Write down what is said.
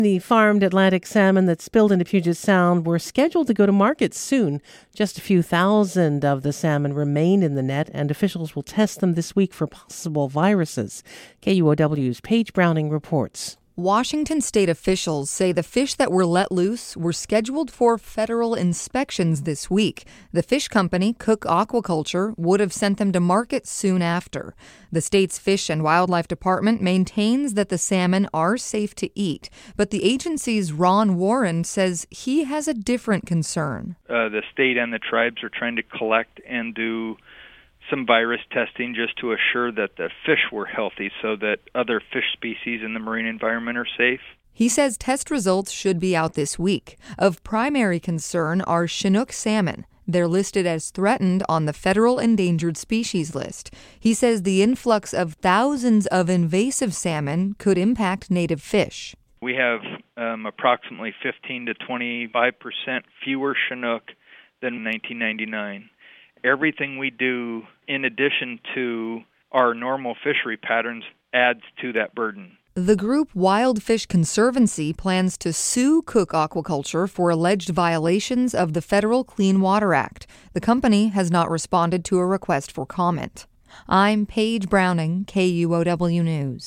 The farmed Atlantic salmon that spilled into Puget Sound were scheduled to go to market soon. Just a few thousand of the salmon remain in the net, and officials will test them this week for possible viruses. KUOW's Paige Browning reports. Washington state officials say the fish that were let loose were scheduled for federal inspections this week. The fish company, Cook Aquaculture, would have sent them to market soon after. The state's Fish and Wildlife Department maintains that the salmon are safe to eat, but the agency's Ron Warren says he has a different concern. The state and the tribes are trying to collect and do some virus testing just to assure that the fish were healthy so that other fish species in the marine environment are safe. He says test results should be out this week. Of primary concern are Chinook salmon. They're listed as threatened on the federal endangered species list. He says the influx of thousands of invasive salmon could impact native fish. We have approximately 15 to 25% fewer Chinook than in 1999. Everything we do, in addition to our normal fishery patterns, adds to that burden. The group Wild Fish Conservancy plans to sue Cook Aquaculture for alleged violations of the Federal Clean Water Act. The company has not responded to a request for comment. I'm Paige Browning, KUOW News.